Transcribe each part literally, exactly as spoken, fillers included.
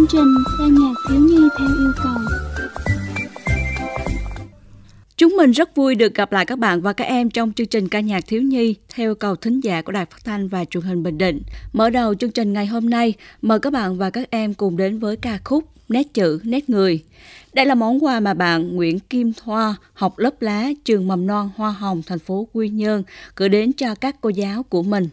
trình ca nhạc thiếu nhi theo yêu cầu. Chúng mình rất vui được gặp lại các bạn và các em trong chương trình ca nhạc thiếu nhi theo yêu cầu thính giả của Đài Phát thanh và Truyền hình Bình Định. Mở đầu chương trình ngày hôm nay, mời các bạn và các em cùng đến với ca khúc Nét chữ, nét người. Đây là món quà mà bạn Nguyễn Kim Thoa, học lớp lá, trường mầm non Hoa Hồng, thành phố Quy Nhơn, gửi đến cho các cô giáo của mình.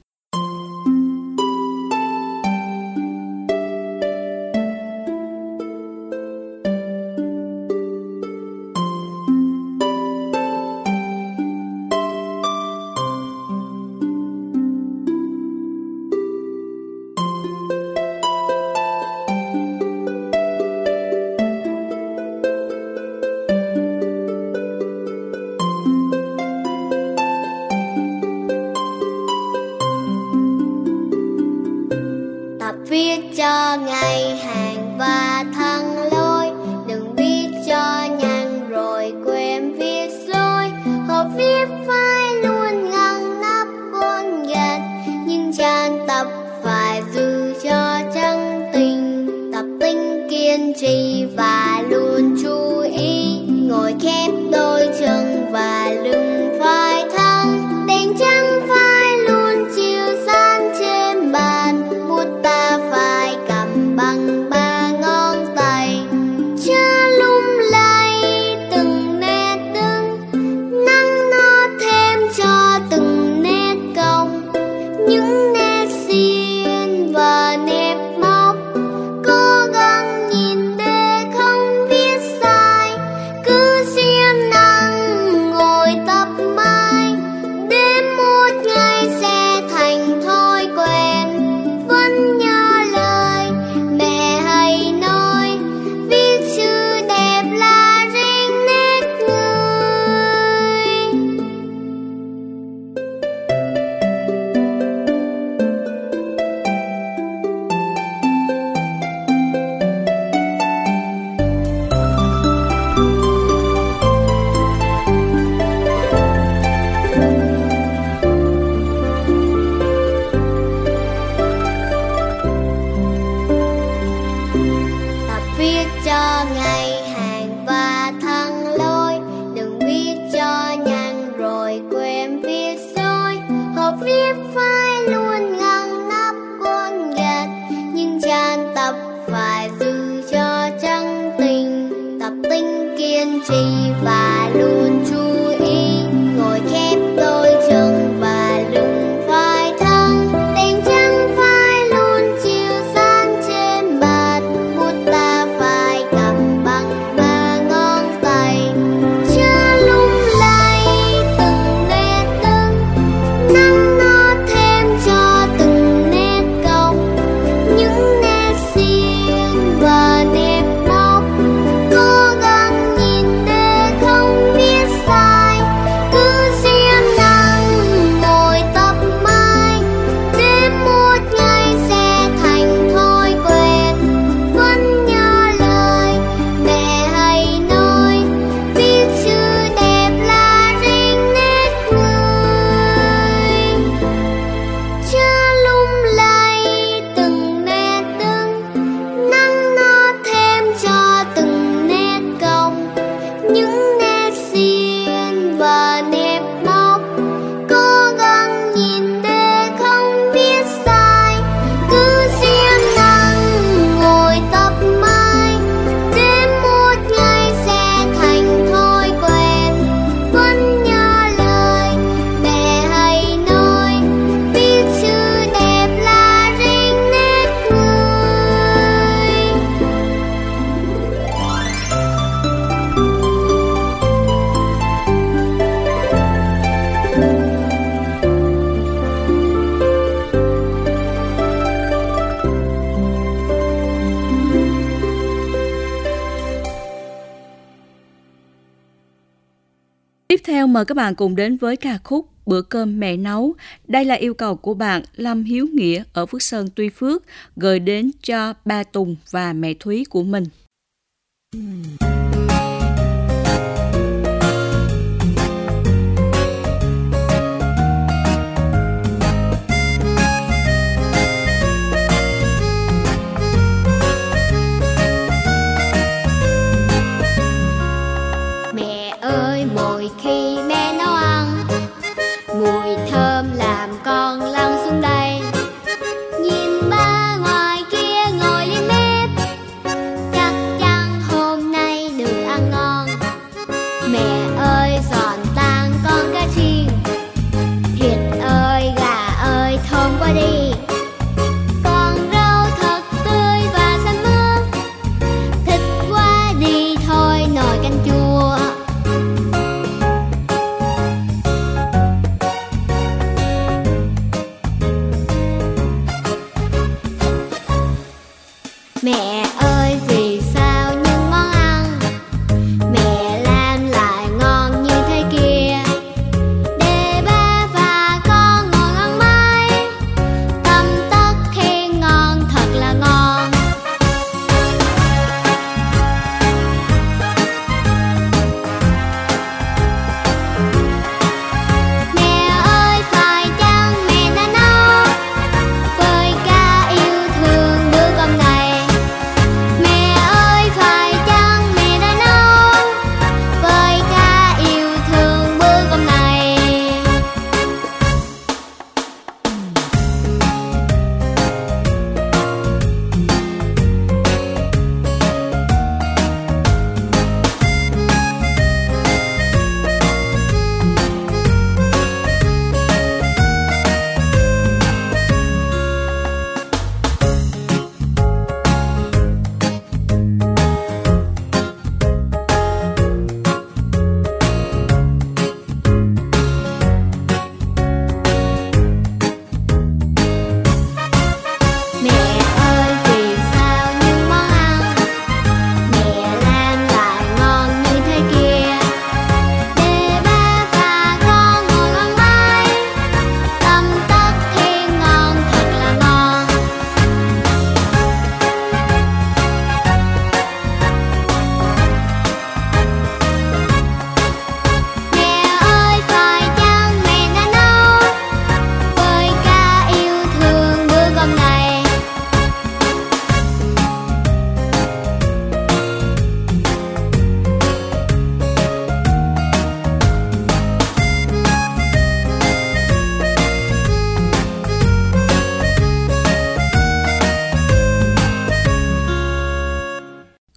Viết cho ngày hàng và thăng lối, đừng viết cho nhanh rồi quên viết lối. Học viết phải luôn ngăn nắp cuốn gạch, nhưng trang tập phải giữ cho chân tình. Tập tính kiên trì và luôn chú ý, ngồi khép đôi chân và lưng phải thẳng. Đèn trắng phải luôn chiếu sáng trên bàn, bút ta phải cầm bằng ba ngón tay. Chớ lung lay từng nét đứng, nắng nó thêm cho từng nét cong. Những nét xiên và nét móc, cố gắng nhìn để không viết sai. Cứ siêng năng ngồi tập mãi, đến một ngày sẽ thành thói quen. Vẫn nhớ lời mẹ hay nói, viết chữ đẹp là riêng nét người. Tập viết cho ngày hàng và thăng lối, đừng viết cho nhanh rồi quên viết lối. Học viết phải luôn ngăn nắp cuốn gạch, nhưng trang tập phải giữ cho chân tình. Tập tính kiên trì và luôn chú ý, ngồi khép đôi chân và lưng phải thẳng. Đèn trắng phải luôn chiếu sáng trên bàn, bút ta phải cầm bằng ba ngón tay. Chớ lung lay từng nét đứng, nắng nó thêm cho từng nét cong. Những nét xiên và nét móc, cố gắng nhìn để không viết sai. Cứ siêng năng ngồi tập mãi, đến một ngày sẽ thành thói quen. Vẫn nhớ lời mẹ hay nói, viết chữ đẹp là riêng nét người. Chớ lung lay từng nét đứng, nắng nó thêm cho từng nét cong. Những nét xiên và nét móc, cố gắng nhìn để không viết sai. Cứ siêng năng ngồi tập mãi, đến một ngày sẽ thành thói quen. Vẫn nhớ lời mẹ hay nói, viết chữ đẹp là riêng nét người. Tiếp theo mời các bạn cùng đến với ca khúc Bữa cơm mẹ nấu. Đây là yêu cầu của bạn Lâm Hiếu Nghĩa ở Phước Sơn, Tuy Phước, gửi đến cho ba Tùng và mẹ Thúy của mình. Hãy subscribe cho kênh Ghiền Mì Gõ để không bỏ lỡ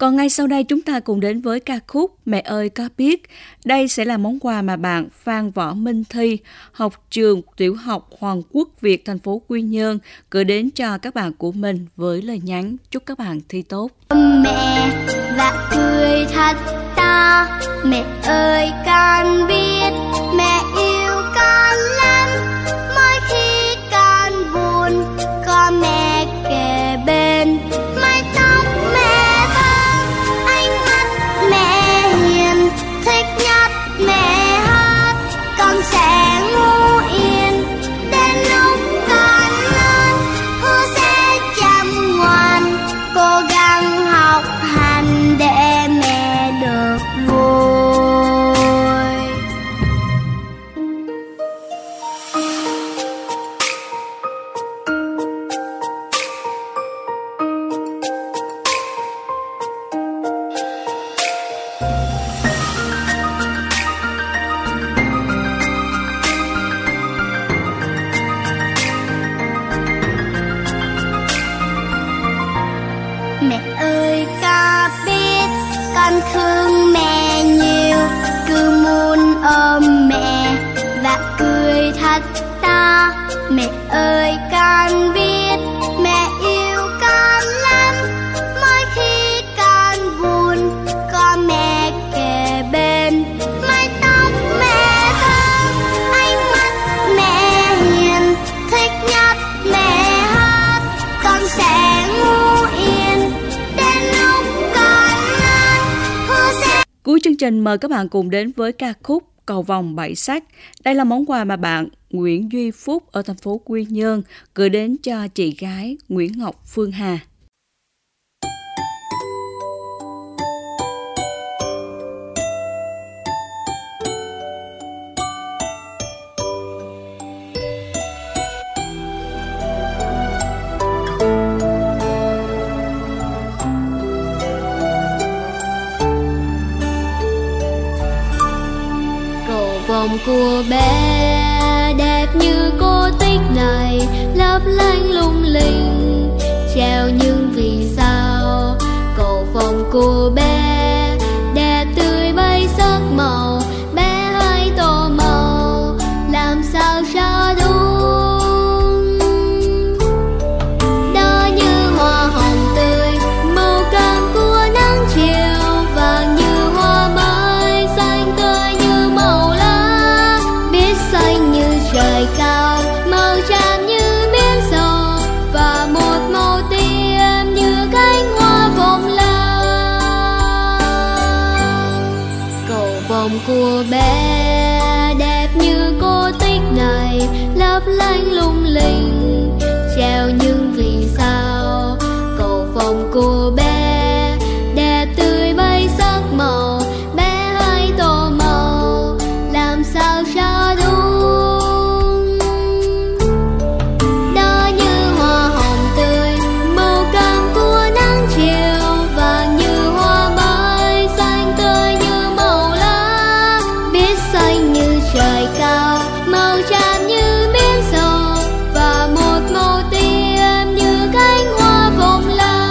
Còn ngay sau đây chúng ta cùng đến với ca khúc Mẹ ơi có biết. Đây sẽ là món quà mà bạn Phan Võ Minh Thi, học trường tiểu học Hoàng Quốc Việt, thành phố Quy Nhơn gửi đến cho các bạn của mình với lời nhắn chúc các bạn thi tốt. Mẹ và cười thật ta, mẹ ơi con biết mẹ yêu con lắm. Mỗi khi con buồn có mẹ kề bên, mái tóc mẹ thơm, ánh mắt mẹ hiền, thích nhất mẹ hát. Con sẽ ngủ yên đến lúc con lớn, hứa sẽ chăm ngoan cố gắng học hành để mẹ được vui. Mẹ ơi có biết con thương mẹ nhiều, cứ muốn ôm mẹ và cười thật to. Mẹ ơi con biết mẹ yêu con lắm. Mỗi khi con buồn có mẹ kề bên, mái tóc mẹ thơm, ánh mắt mẹ hiền, thích nhất mẹ hát. Con sẽ ngủ yên đến lúc con lớn, hứa sẽ. Cuối chương trình mời các bạn cùng đến với ca khúc Cầu vồng bảy sắc. Đây là món quà mà bạn Nguyễn Duy Phúc ở thành phố Quy Nhơn gửi đến cho chị gái Nguyễn Ngọc Phương Hà. Vòng của bé đẹp như cô tích này, lấp lánh lung linh treo những vì sao. Cầu vồng của bé đẹp tươi bay sắc màu, bé hãy tô màu làm sao cho đúng. Đó như hoa hồng tươi, màu cam của nắng chiều, vàng như hoa mai, xanh tươi như màu lá, biết xanh như trời cao, màu tràm như miếng sầu, và một màu tím như cánh hoa vòng lao. Cầu vồng của bé đẹp như cô tích này, lấp lánh lung linh treo những vì sao. Cầu vồng của bé đẹp tươi bay sắc màu, bé hãy tô màu làm sao cho đúng. Đó như hoa hồng tươi, màu cam của nắng chiều, vàng như hoa mai, xanh tươi như màu lá, biết xanh như trời cao, màu tràm như miếng sầu, và một màu tím như cánh hoa vòng lao.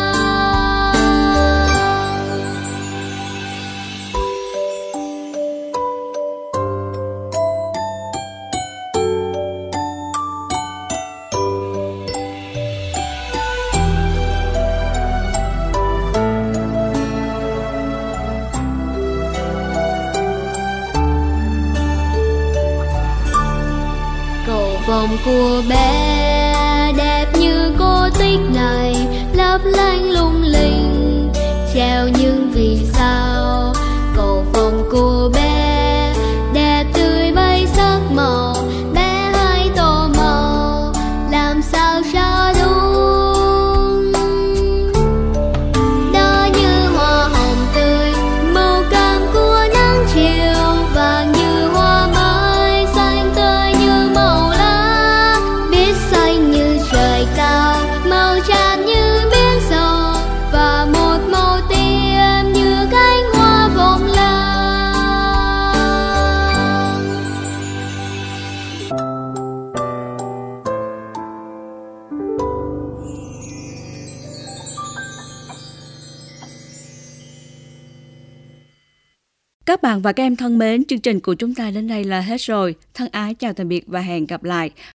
Cầu vồng của bé đẹp như cô tích này, lấp lánh lung linh treo những vì sao. Cầu vồng của bé đẹp tươi bay sắc màu, bé hãy tô màu làm sao cho đúng. Đó như hoa hồng tươi, màu cam của nắng chiều, vàng như hoa mai, xanh tươi như màu lá, biết xanh như trời cao, màu tràm như miếng sầu, Các bạn và các em thân mến, chương trình của chúng ta đến đây là hết rồi. Thân ái chào tạm biệt và hẹn gặp lại.